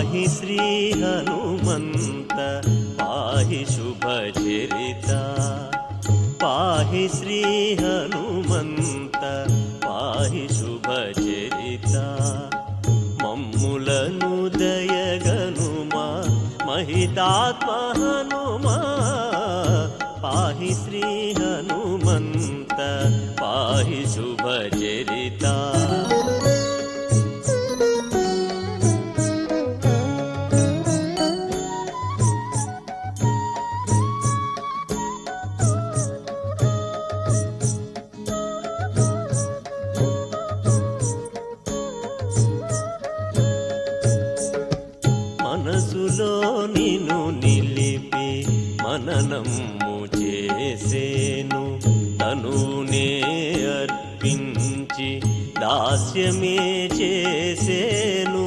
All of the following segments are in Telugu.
पाहि श्री हनुमन्त पाहि शुभचरिता पाहि श्री हनुमन्त पाहि शुभचरिता मम्मुలను दयगनुमा महितात्म हनुमा पाहि श्री हनुमन्त पाहि शुभचरिता మనసులో నిన్ను నిలిపి మననము చేసేను తనునే అర్పించి దాస్యమే చేసేను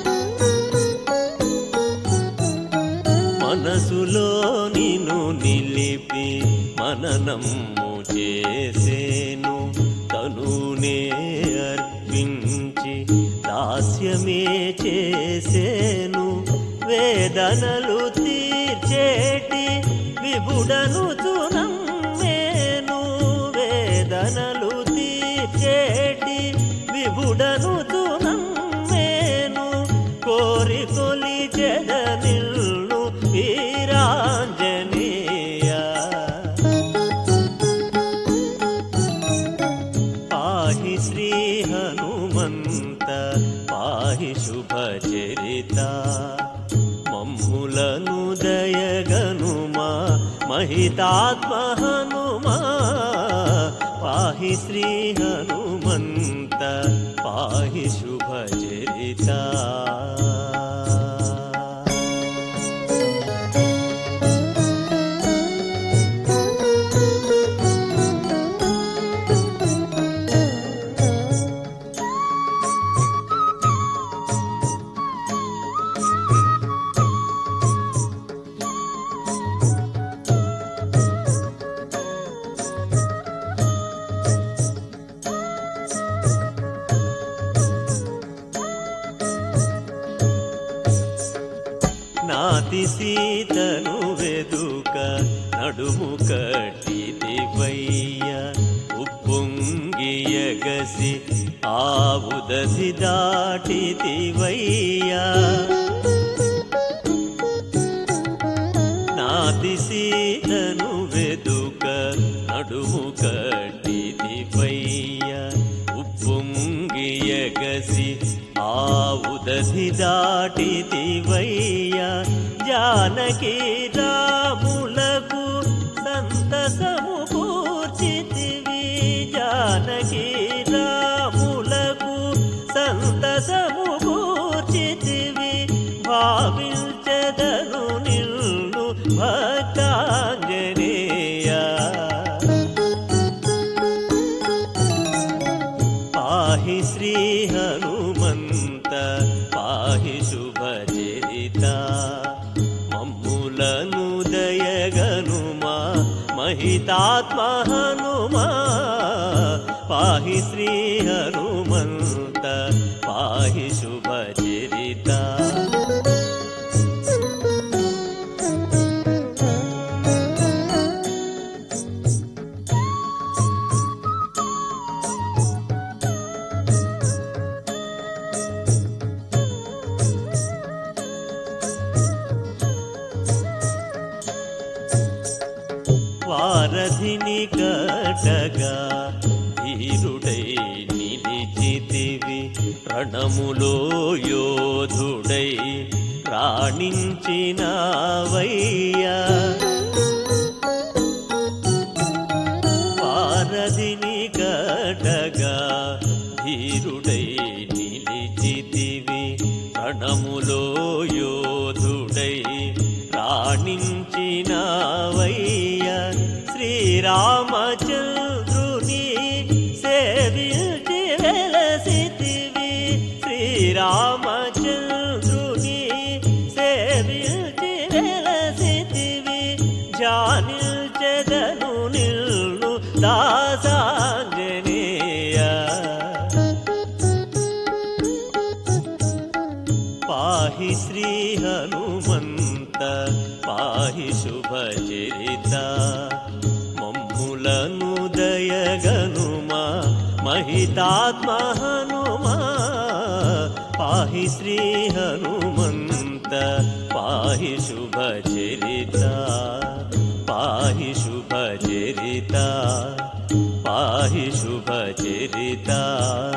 మనసులో నిన్ను నిలిపి మననము చేసేను తనునే అర్పించి దాస్యమే చేసేను వేదనలు తీర్చేటి విభుడను తునమ్మేను వేదనలు తీర్చేటి విభుడను తునమ్మేను కోరి కొలిచెద నిల్ను వీరాంజనేయ పాహి శ్రీ హనుమంత పాహి శుభచరితా మమ్ములను దయగనుమా महितात्म हनुमा पाहि श्री हनुमन्त पाहि शुभचरिता నాతి సీతను వెదుక నడుము కట్టిదివయ్య ఉప్పొంగియగసి ఆవుదసి దాటిదివయ్య నాతి సీతను వెదుక నడుము కట్టిదివయ్య ఉప్పొంగియగసి ఆవుదసి దాటిదివయ్య जानकी रामुలకు సంతసము కూర్చితివి जानकी రాములకు సంతసము కూర్చితివి భావించెదను నిన్ను భక్తాంజనేయ పాహి శ్రీ హనుమంత పాహి శుభచరితా మమ్ములను దయగనుమా महितात्म हनुमा पाहि श्री हनुमन्त पाहि शुभचरिता వారధిని కటగా ధీరుడై నిలిచితివి రణములో యోధుడై రాణించినవయ్యా వారధిని కటగా ధీరుడై నిలిచితివి రణములో యోధుడై రాణించినవయ్యా శ్రీరామచంద్రుని సేవించి వెలసితివి శ్రీరామచంద్రుని సేవించి వెలసితివి జానిల్చెదను నిల్ను దాసాంజనేయ पाहि श्री हनुमन्त पाहि शुभचरिता मम्मुలను दयगनुमा महितात्मा हनुमा पाहि श्री हनुमन्त पाहि शुभचरिता पाहि शुभचरिता पाहि शुभचरिता।